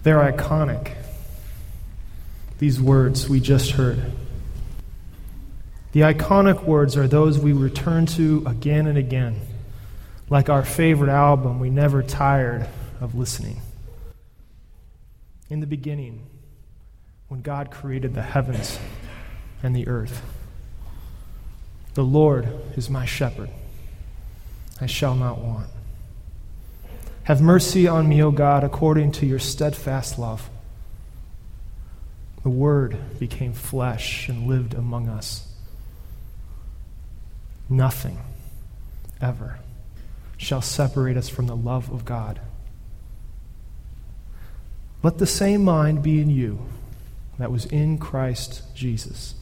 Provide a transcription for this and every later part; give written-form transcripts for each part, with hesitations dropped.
They're iconic. These words we just heard. The iconic words are those we return to again and again, like our favorite album we never tired of listening. In the beginning, when God created the heavens and the earth, the Lord is my shepherd, I shall not want. Have mercy on me, O God, according to your steadfast love. The Word became flesh and lived among us. Nothing ever shall separate us from the love of God. Let the same mind be in you that was in Christ Jesus.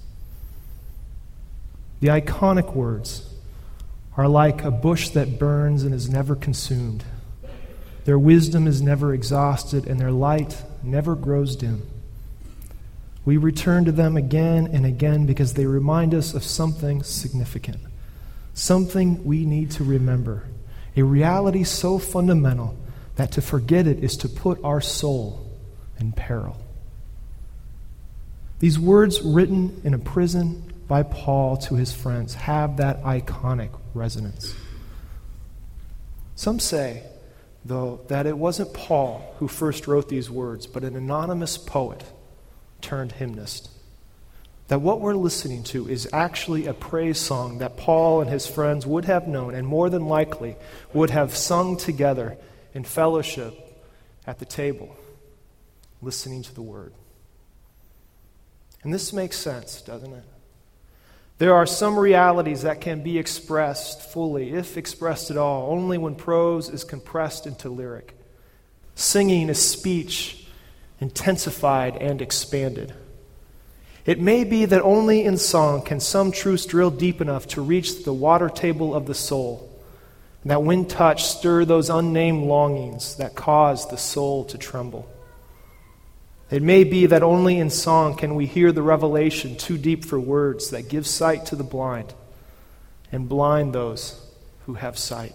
The iconic words are like a bush that burns and is never consumed. Their wisdom is never exhausted, and their light never grows dim. We return to them again and again because they remind us of something significant, something we need to remember, a reality so fundamental that to forget it is to put our soul in peril. These words written in a prison by Paul to his friends have that iconic resonance. Some say, though, that it wasn't Paul who first wrote these words, but an anonymous poet turned hymnist. That what we're listening to is actually a praise song that Paul and his friends would have known and more than likely would have sung together in fellowship at the table, listening to the word. And this makes sense, doesn't it? There are some realities that can be expressed fully, if expressed at all, only when prose is compressed into lyric. Singing is speech intensified and expanded. It may be that only in song can some truths drill deep enough to reach the water table of the soul, and that when touched stir those unnamed longings that cause the soul to tremble. It may be that only in song can we hear the revelation too deep for words that give sight to the blind and blind those who have sight.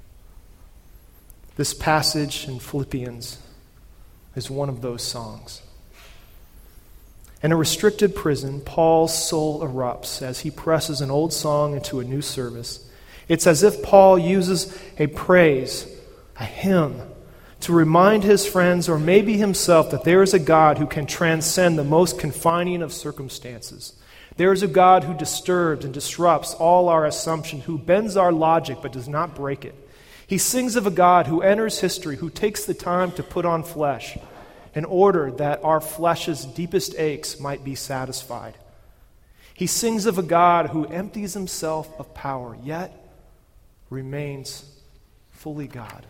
This passage in Philippians is one of those songs. In a restricted prison, Paul's soul erupts as he presses an old song into a new service. It's as if Paul uses a praise, a hymn, to remind his friends or maybe himself that there is a God who can transcend the most confining of circumstances. There is a God who disturbs and disrupts all our assumption, who bends our logic but does not break it. He sings of a God who enters history, who takes the time to put on flesh in order that our flesh's deepest aches might be satisfied. He sings of a God who empties himself of power, yet remains fully God.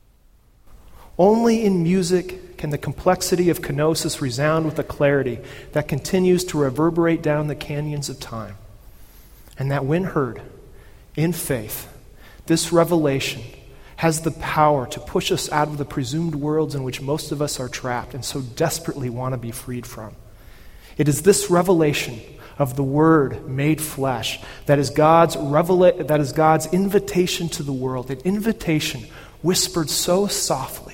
Only in music can the complexity of kenosis resound with a clarity that continues to reverberate down the canyons of time. And that when heard in faith, this revelation has the power to push us out of the presumed worlds in which most of us are trapped and so desperately want to be freed from. It is this revelation of the Word made flesh that is God's invitation to the world, an invitation whispered so softly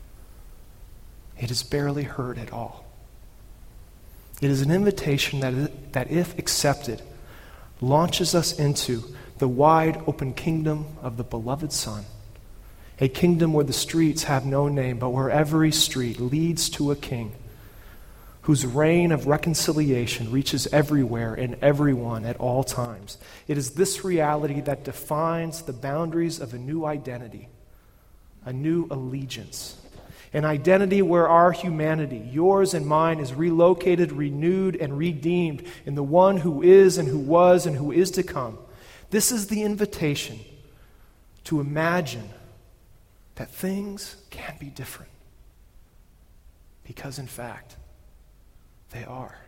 it is barely heard at all. It is an invitation that if accepted, launches us into the wide open kingdom of the beloved Son, a kingdom where the streets have no name, but where every street leads to a king whose reign of reconciliation reaches everywhere and everyone at all times. It is this reality that defines the boundaries of a new identity, a new allegiance, an identity where our humanity, yours and mine, is relocated, renewed, and redeemed in the one who is and who was and who is to come. This is the invitation to imagine that things can be different, because in fact, they are.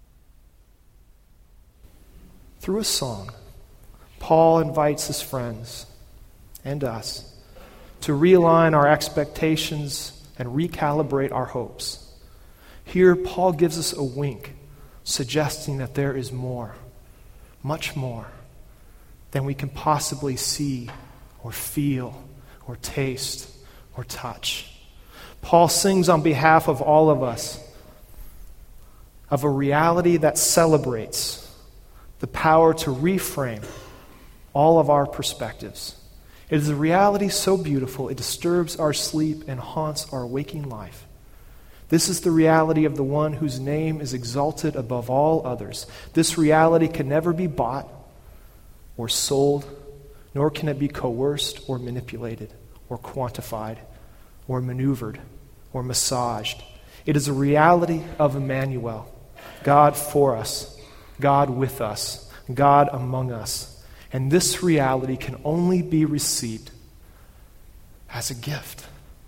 Through a song, Paul invites his friends and us to realign our expectations and recalibrate our hopes. Here, Paul gives us a wink, suggesting that there is more, much more, than we can possibly see or feel or taste or touch. Paul sings on behalf of all of us of a reality that celebrates the power to reframe all of our perspectives. It is a reality so beautiful it disturbs our sleep and haunts our waking life. This is the reality of the one whose name is exalted above all others. This reality can never be bought or sold, nor can it be coerced or manipulated or quantified or maneuvered or massaged. It is a reality of Emmanuel, God for us, God with us, God among us. And this reality can only be received as a gift.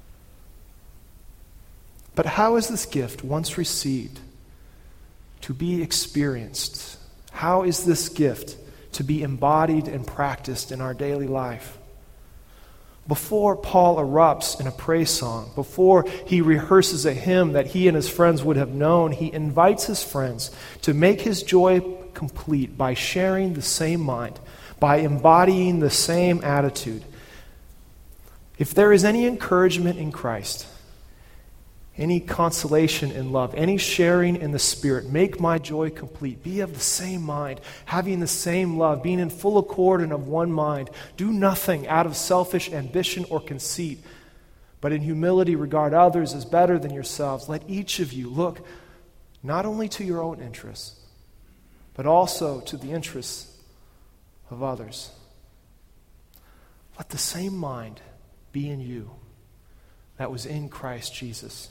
But how is this gift, once received, to be experienced? How is this gift to be embodied and practiced in our daily life? Before Paul erupts in a praise song, before he rehearses a hymn that he and his friends would have known, he invites his friends to make his joy complete by sharing the same mind, by embodying the same attitude. If there is any encouragement in Christ, any consolation in love, any sharing in the Spirit, make my joy complete. Be of the same mind, having the same love, being in full accord and of one mind. Do nothing out of selfish ambition or conceit, but in humility regard others as better than yourselves. Let each of you look not only to your own interests, but also to the interests of others. Let the same mind be in you that was in Christ Jesus.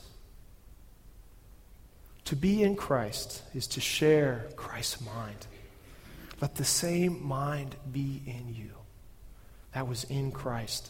To be in Christ is to share Christ's mind. Let the same mind be in you that was in Christ.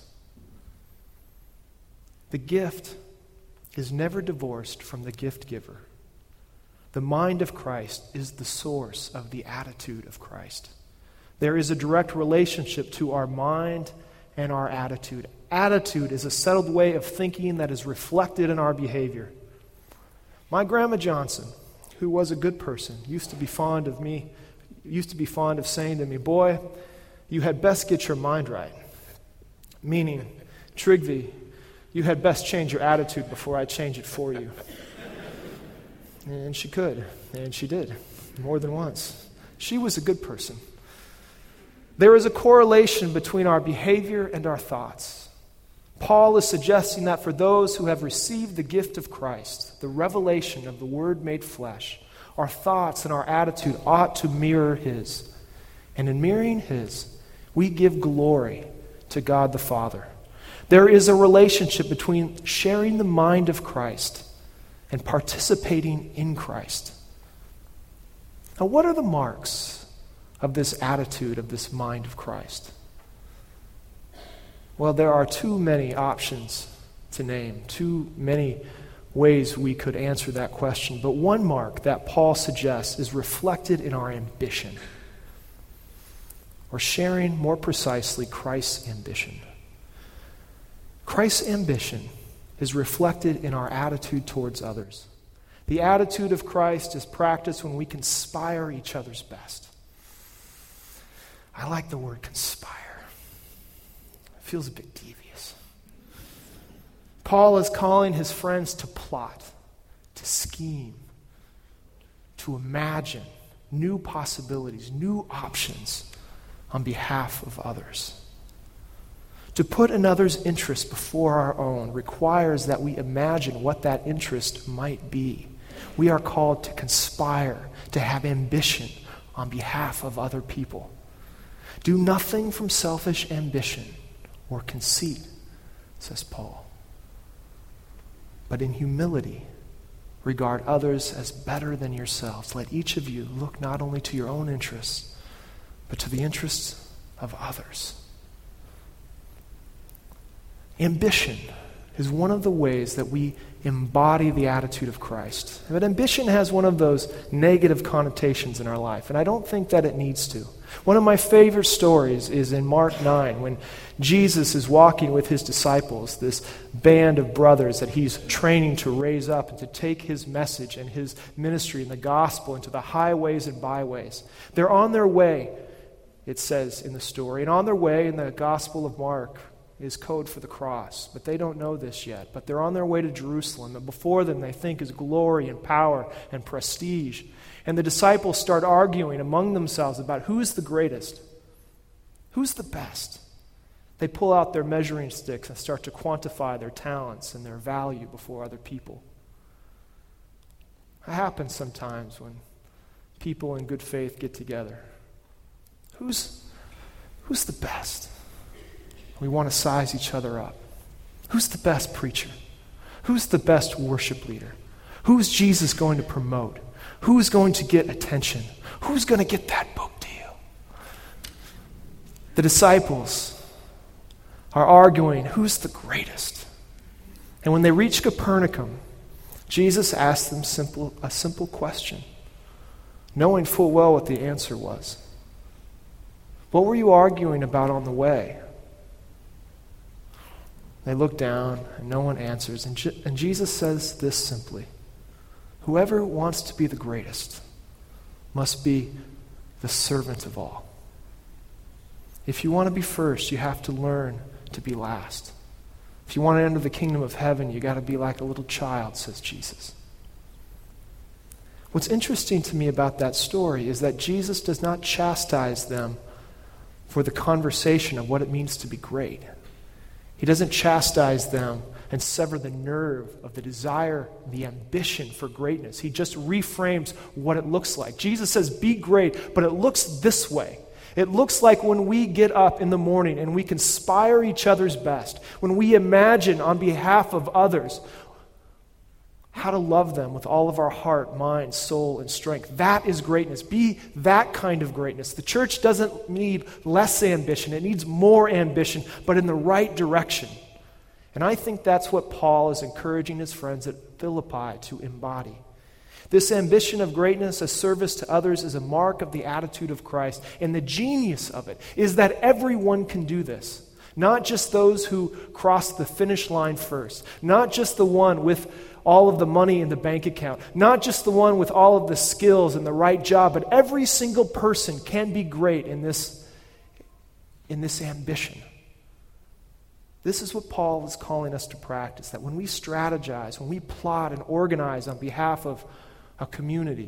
The gift is never divorced from the gift giver. The mind of Christ is the source of the attitude of Christ. There is a direct relationship to our mind and our attitude. Attitude is a settled way of thinking that is reflected in our behavior. My Grandma Johnson, who was a good person, used to be fond of saying to me, "Boy, you had best get your mind right." Meaning, Trygve, you had best change your attitude before I change it for you. And she could, and she did, more than once. She was a good person. There is a correlation between our behavior and our thoughts. Paul is suggesting that for those who have received the gift of Christ, the revelation of the Word made flesh, our thoughts and our attitude ought to mirror His. And in mirroring His, we give glory to God the Father. There is a relationship between sharing the mind of Christ and participating in Christ. Now, what are the marks of this attitude, of this mind of Christ? Well, there are too many options to name, too many ways we could answer that question. But one mark that Paul suggests is reflected in our ambition, or sharing more precisely Christ's ambition. Christ's ambition is reflected in our attitude towards others. The attitude of Christ is practiced when we conspire each other's best. I like the word conspire. It feels a bit devious. Paul is calling his friends to plot, to scheme, to imagine new possibilities, new options on behalf of others. To put another's interest before our own requires that we imagine what that interest might be. We are called to conspire, to have ambition on behalf of other people. Do nothing from selfish ambition or conceit, says Paul. But in humility, regard others as better than yourselves. Let each of you look not only to your own interests, but to the interests of others. Ambition is one of the ways that we embody the attitude of Christ. But ambition has one of those negative connotations in our life, and I don't think that it needs to. One of my favorite stories is in Mark 9, when Jesus is walking with his disciples, this band of brothers that he's training to raise up and to take his message and his ministry and the gospel into the highways and byways. They're on their way, it says in the story, and on their way in the Gospel of Mark, is code for the cross, but they don't know this yet. But they're on their way to Jerusalem, and before them they think is glory and power and prestige. And the disciples start arguing among themselves about who's the greatest, who's the best. They pull out their measuring sticks and start to quantify their talents and their value before other people. It happens sometimes when people in good faith get together. Who's the best? We want to size each other up. Who's the best preacher? Who's the best worship leader? Who's Jesus going to promote? Who's going to get attention? Who's going to get that book deal? The disciples are arguing who's the greatest. And when they reach Capernaum, Jesus asked them a simple question, knowing full well what the answer was. What were you arguing about on the way? They look down and no one answers. And Jesus says this simply, whoever wants to be the greatest must be the servant of all. If you want to be first, you have to learn to be last. If you want to enter the kingdom of heaven, you got to be like a little child, says Jesus. What's interesting to me about that story is that Jesus does not chastise them for the conversation of what it means to be great. He doesn't chastise them and sever the nerve of the desire, the ambition for greatness. He just reframes what it looks like. Jesus says, be great, but it looks this way. It looks like when we get up in the morning and we conspire each other's best, when we imagine on behalf of others how to love them with all of our heart, mind, soul, and strength. That is greatness. Be that kind of greatness. The church doesn't need less ambition. It needs more ambition, but in the right direction. And I think that's what Paul is encouraging his friends at Philippi to embody. This ambition of greatness as service to others is a mark of the attitude of Christ. And the genius of it is that everyone can do this. Not just those who cross the finish line first. Not just the one with all of the money in the bank account. Not just the one with all of the skills and the right job. But every single person can be great in this ambition. This is what Paul is calling us to practice. That when we strategize, when we plot and organize on behalf of a community,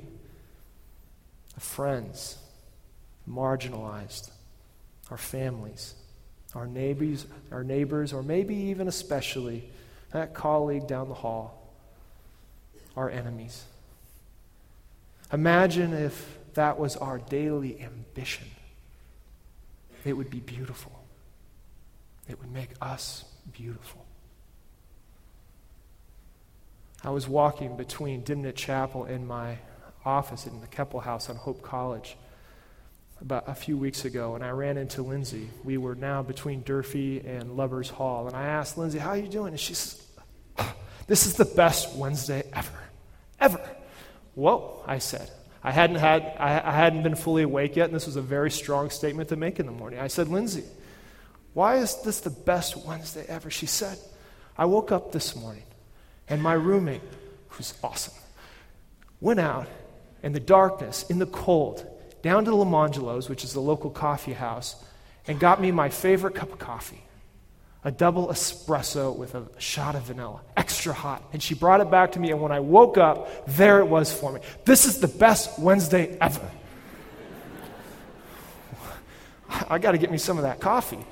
of friends, marginalized, our families, our neighbors, or maybe even especially that colleague down the hall, our enemies. Imagine if that was our daily ambition. It would be beautiful. It would make us beautiful. I was walking between Dimnit Chapel and my office in the Keppel House on Hope College about a few weeks ago, and I ran into Lindsay. We were now between Durfee and Lubbers Hall, and I asked Lindsay, how are you doing? And she says, this is the best Wednesday ever. Whoa, I said. I hadn't been fully awake yet, and this was a very strong statement to make in the morning. I said, Lindsay, why is this the best Wednesday ever? She said, I woke up this morning, and my roommate, who's awesome, went out in the darkness, in the cold, down to Lamangelo's, which is the local coffee house, and got me my favorite cup of coffee, a double espresso with a shot of vanilla, extra hot. And she brought it back to me, and when I woke up, there it was for me. This is the best Wednesday ever. I got to get me some of that coffee.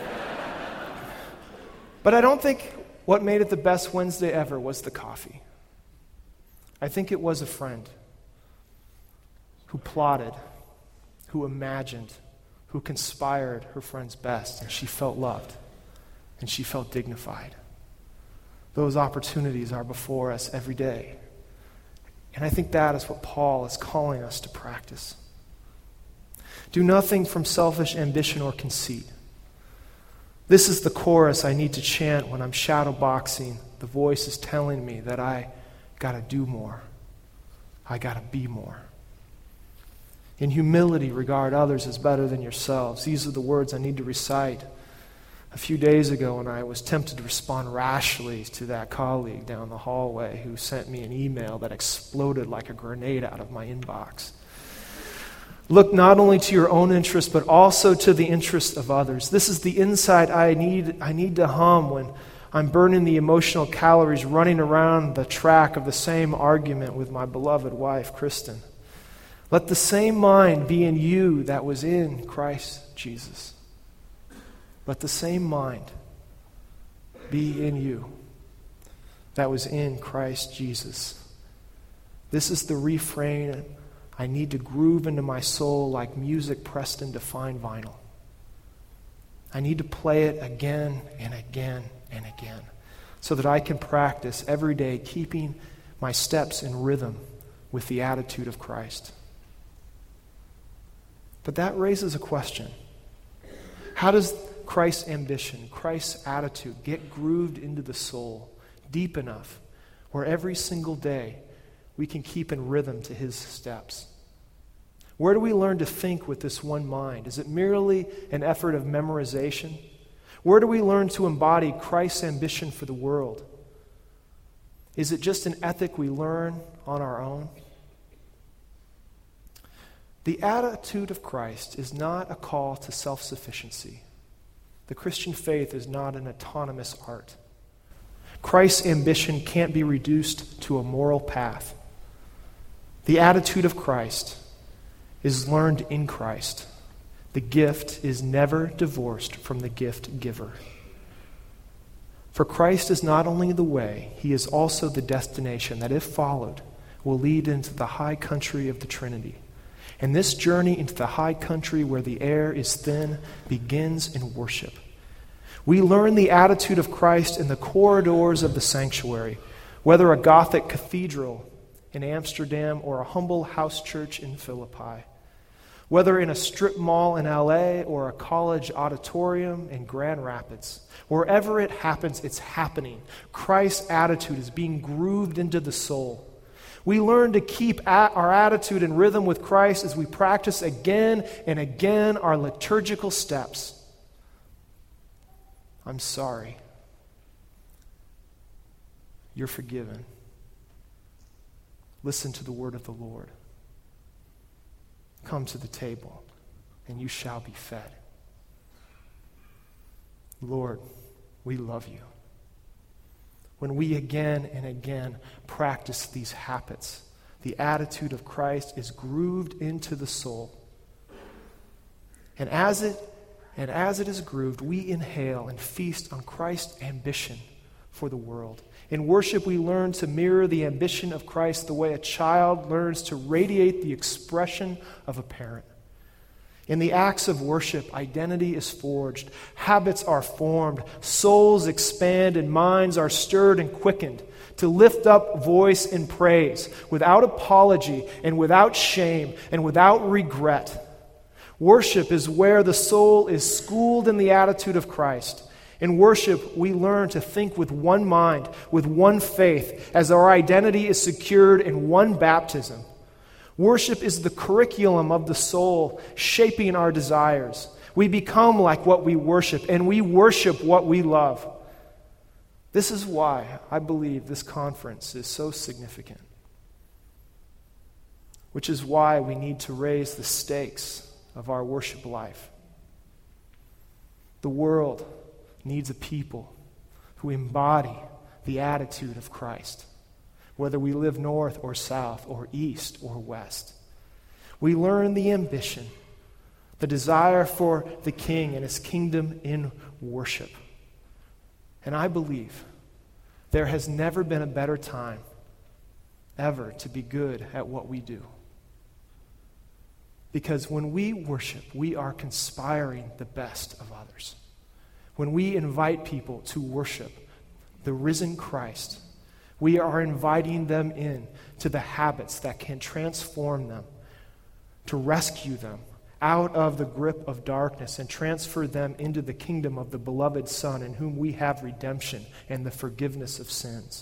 But I don't think what made it the best Wednesday ever was the coffee. I think it was a friend who plotted, who imagined, who conspired her friend's best, and she felt loved, and she felt dignified. Those opportunities are before us every day. And I think that is what Paul is calling us to practice. Do nothing from selfish ambition or conceit. This is the chorus I need to chant when I'm shadowboxing. The voice is telling me that I got to do more. I got to be more. In humility, regard others as better than yourselves. These are the words I need to recite. A few days ago, when I was tempted to respond rashly to that colleague down the hallway who sent me an email that exploded like a grenade out of my inbox, Look not only to your own interest, but also to the interest of others. This is the insight I need to hum when I'm burning the emotional calories running around the track of the same argument with my beloved wife, Kristen. Let the same mind be in you that was in Christ Jesus. Let the same mind be in you that was in Christ Jesus. This is the refrain I need to groove into my soul like music pressed into fine vinyl. I need to play it again and again and again so that I can practice every day keeping my steps in rhythm with the attitude of Christ. But that raises a question. How does Christ's ambition, Christ's attitude get grooved into the soul deep enough where every single day we can keep in rhythm to his steps? Where do we learn to think with this one mind? Is it merely an effort of memorization? Where do we learn to embody Christ's ambition for the world? Is it just an ethic we learn on our own? The attitude of Christ is not a call to self-sufficiency. The Christian faith is not an autonomous art. Christ's ambition can't be reduced to a moral path. The attitude of Christ is learned in Christ. The gift is never divorced from the gift giver. For Christ is not only the way, he is also the destination that, if followed, will lead into the high country of the Trinity. And this journey into the high country where the air is thin begins in worship. We learn the attitude of Christ in the corridors of the sanctuary, whether a Gothic cathedral in Amsterdam or a humble house church in Philippi, whether in a strip mall in LA or a college auditorium in Grand Rapids. Wherever it happens, it's happening. Christ's attitude is being grooved into the soul. We learn to keep our attitude in rhythm with Christ as we practice again and again our liturgical steps. I'm sorry. You're forgiven. Listen to the word of the Lord. Come to the table, and you shall be fed. Lord, we love you. When we again and again practice these habits, the attitude of Christ is grooved into the soul. And as it is grooved, we inhale and feast on Christ's ambition for the world. In worship, we learn to mirror the ambition of Christ the way a child learns to radiate the expression of a parent. In the acts of worship, identity is forged, habits are formed, souls expand, and minds are stirred and quickened to lift up voice in praise without apology and without shame and without regret. Worship is where the soul is schooled in the attitude of Christ. In worship, we learn to think with one mind, with one faith, as our identity is secured in one baptism. Worship is the curriculum of the soul, shaping our desires. We become like what we worship, and we worship what we love. This is why I believe this conference is so significant, which is why we need to raise the stakes of our worship life. The world needs a people who embody the attitude of Christ, whether we live north or south or east or west. We learn the ambition, the desire for the King and his kingdom in worship. And I believe there has never been a better time ever to be good at what we do. Because when we worship, we are conspiring the best of others. When we invite people to worship the risen Christ, we are inviting them in to the habits that can transform them, to rescue them out of the grip of darkness and transfer them into the kingdom of the beloved Son, in whom we have redemption and the forgiveness of sins.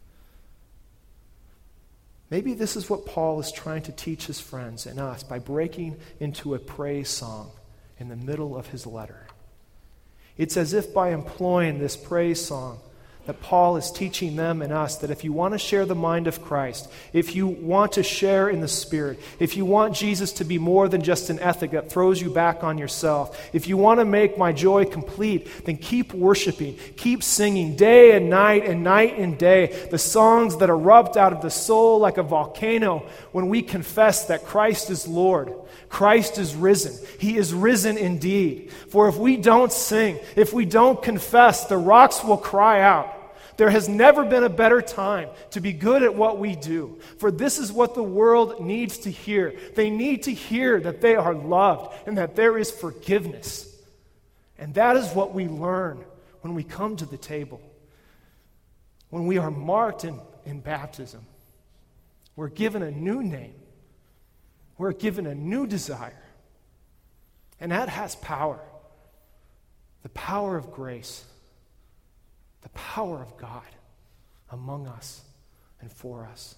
Maybe this is what Paul is trying to teach his friends and us by breaking into a praise song in the middle of his letter. It's as if by employing this praise song, that Paul is teaching them and us, that if you want to share the mind of Christ, if you want to share in the Spirit, if you want Jesus to be more than just an ethic that throws you back on yourself, if you want to make my joy complete, then keep worshiping, keep singing day and night and day, the songs that erupt out of the soul like a volcano when we confess that Christ is Lord. Christ is risen. He is risen indeed. For if we don't sing, if we don't confess, the rocks will cry out. There has never been a better time to be good at what we do. For this is what the world needs to hear. They need to hear that they are loved and that there is forgiveness. And that is what we learn when we come to the table. When we are marked in baptism, we're given a new name. We're given a new desire. And that has power. The power of grace. The power of God among us and for us.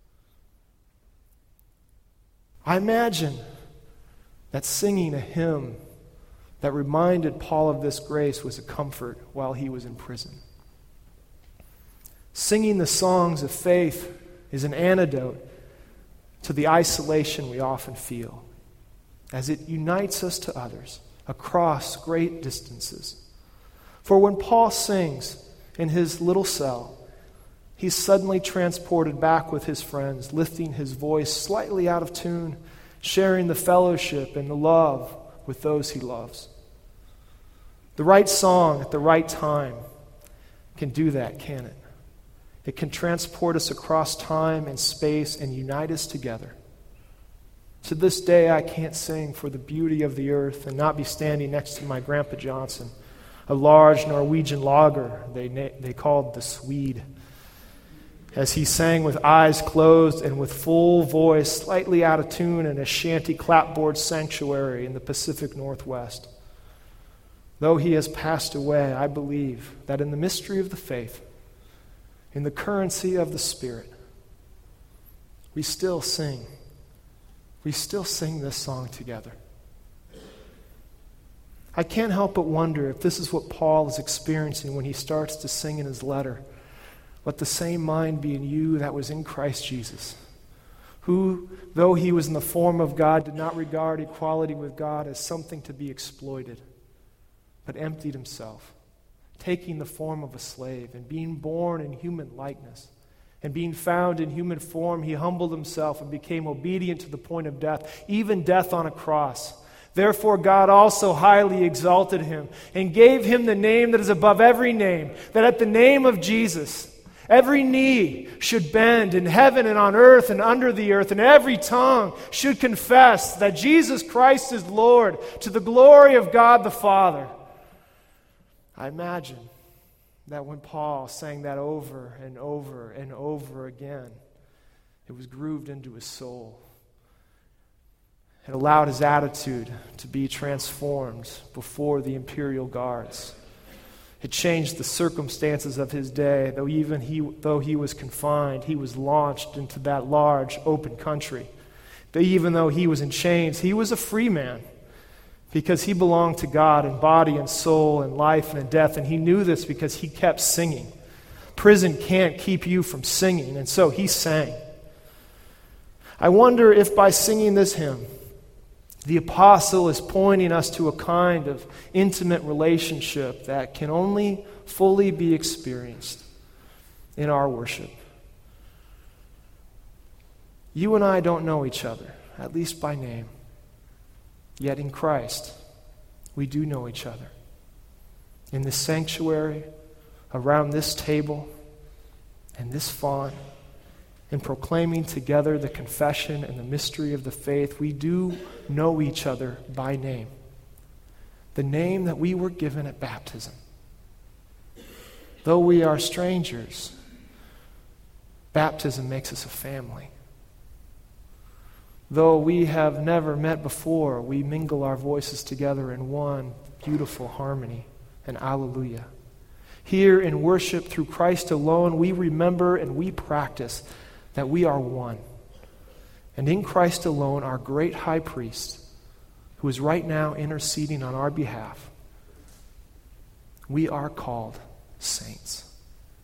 I imagine that singing a hymn that reminded Paul of this grace was a comfort while he was in prison. Singing the songs of faith is an antidote to the isolation we often feel, as it unites us to others across great distances. For when Paul sings in his little cell, he's suddenly transported back with his friends, lifting his voice slightly out of tune, sharing the fellowship and the love with those he loves. The right song at the right time can do that, can it? It can transport us across time and space and unite us together. To this day, I can't sing For the Beauty of the Earth and not be standing next to my Grandpa Johnson, a large Norwegian lager they called the Swede, as he sang with eyes closed and with full voice, slightly out of tune in a shanty clapboard sanctuary in the Pacific Northwest. Though he has passed away, I believe that in the mystery of the faith, in the currency of the Spirit, we still sing. We still sing this song together. I can't help but wonder if this is what Paul is experiencing when he starts to sing in his letter. Let the same mind be in you that was in Christ Jesus, who, though he was in the form of God, did not regard equality with God as something to be exploited, but emptied himself, taking the form of a slave, and being born in human likeness, and being found in human form, he humbled himself and became obedient to the point of death, even death on a cross. Therefore God also highly exalted him and gave him the name that is above every name, that at the name of Jesus every knee should bend in heaven and on earth and under the earth, and every tongue should confess that Jesus Christ is Lord, to the glory of God the Father. I imagine that when Paul sang that over and over and over again, it was grooved into his soul. It allowed his attitude to be transformed before the imperial guards. It changed the circumstances of his day. Though he was confined, he was launched into that large, open country. Even though he was in chains, he was a free man, because he belonged to God in body and soul and life and in death, and he knew this because he kept singing. Prison can't keep you from singing, and so he sang. I wonder if by singing this hymn, the apostle is pointing us to a kind of intimate relationship that can only fully be experienced in our worship. You and I don't know each other, at least by name. Yet in Christ, we do know each other. In this sanctuary, around this table, and this font, in proclaiming together the confession and the mystery of the faith, we do know each other by name. The name that we were given at baptism. Though we are strangers, baptism makes us a family. Though we have never met before, we mingle our voices together in one beautiful harmony and alleluia. Here in worship through Christ alone, we remember and we practice that we are one. And in Christ alone, our great high priest, who is right now interceding on our behalf, we are called saints.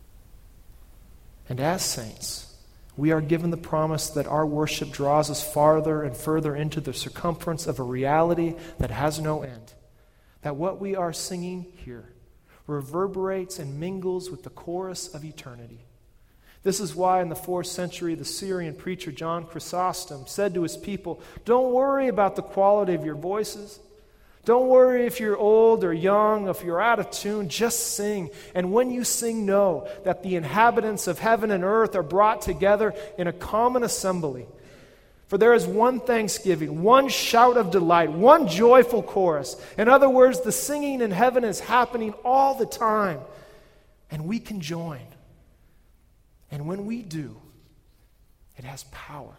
And as saints, we are given the promise that our worship draws us farther and further into the circumference of a reality that has no end. That what we are singing here reverberates and mingles with the chorus of eternity. This is why in the 4th century, the Syrian preacher John Chrysostom said to his people, "Don't worry about the quality of your voices. Don't worry if you're old or young, if you're out of tune, just sing. And when you sing, know that the inhabitants of heaven and earth are brought together in a common assembly. For there is one thanksgiving, one shout of delight, one joyful chorus. In other words, the singing in heaven is happening all the time, and we can join. And when we do, it has power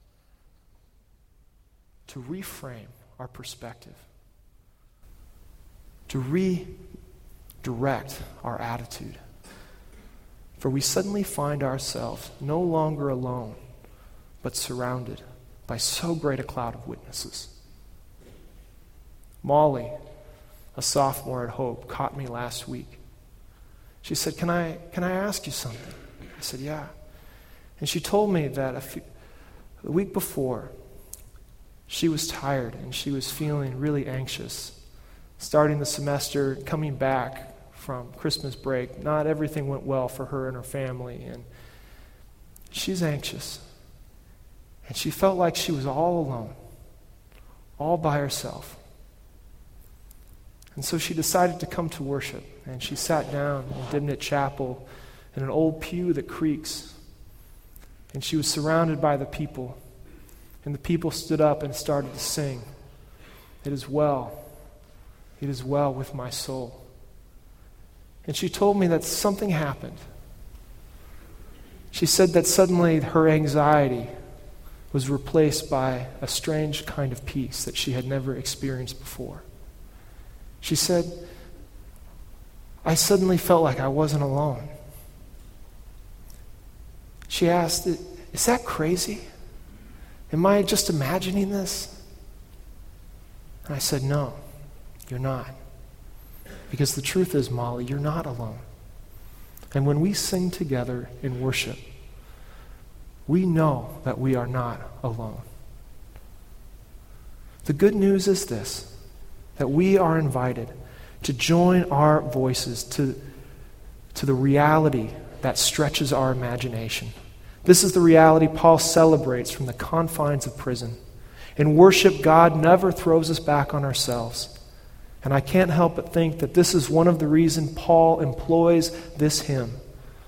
to reframe our perspective, to redirect our attitude. For we suddenly find ourselves no longer alone, but surrounded by so great a cloud of witnesses. Molly, a sophomore at Hope, caught me last week. She said, Can I ask you something? I said, yeah. And she told me that the week before, she was tired and she was feeling really anxious. Starting the semester, coming back from Christmas break, not everything went well for her and her family, and she's anxious. And she felt like she was all alone, all by herself. And so she decided to come to worship, and she sat down in Dimnit Chapel in an old pew that creaks. And she was surrounded by the people. And the people stood up and started to sing, "It is well. It is well with my soul." And she told me that something happened. She said that suddenly her anxiety was replaced by a strange kind of peace that she had never experienced before. She said, "I suddenly felt like I wasn't alone." She asked, "Is that crazy? Am I just imagining this?" And I said, "No, you're not. Because the truth is, Molly, you're not alone. And when we sing together in worship, we know that we are not alone." The good news is this, that we are invited to join our voices to the reality that stretches our imagination. This is the reality Paul celebrates from the confines of prison. In worship, God never throws us back on ourselves. And I can't help but think that this is one of the reasons Paul employs this hymn,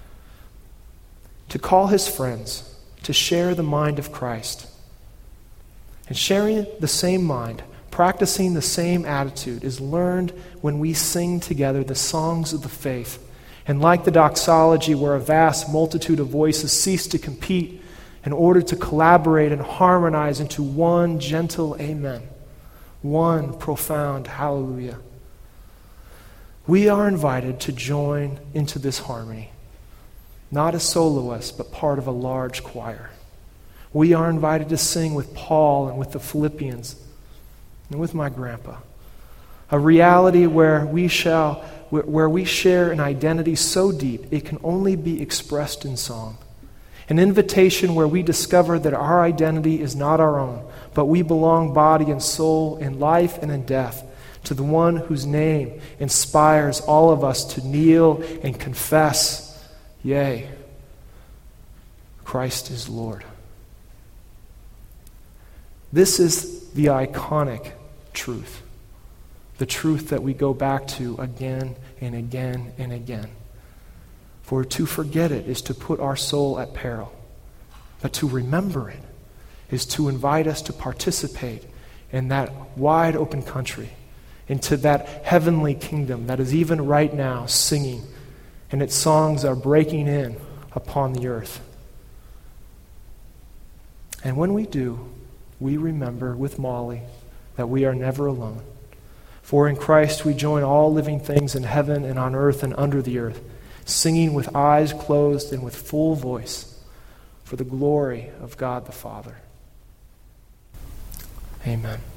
to call his friends to share the mind of Christ. And sharing the same mind, practicing the same attitude, is learned when we sing together the songs of the faith. And like the doxology, where a vast multitude of voices cease to compete in order to collaborate and harmonize into one gentle amen, one profound hallelujah. We are invited to join into this harmony, not as soloists, but part of a large choir. We are invited to sing with Paul and with the Philippians and with my grandpa, a reality where we share an identity so deep it can only be expressed in song. An invitation where we discover that our identity is not our own, but we belong body and soul, in life and in death, to the one whose name inspires all of us to kneel and confess, yea, Christ is Lord. This is the iconic truth. The truth that we go back to again and again and again. For to forget it is to put our soul at peril. But to remember it is to invite us to participate in that wide open country, into that heavenly kingdom that is even right now singing, and its songs are breaking in upon the earth. And when we do, we remember with Molly that we are never alone. For in Christ we join all living things in heaven and on earth and under the earth, singing with eyes closed and with full voice for the glory of God the Father. Amen.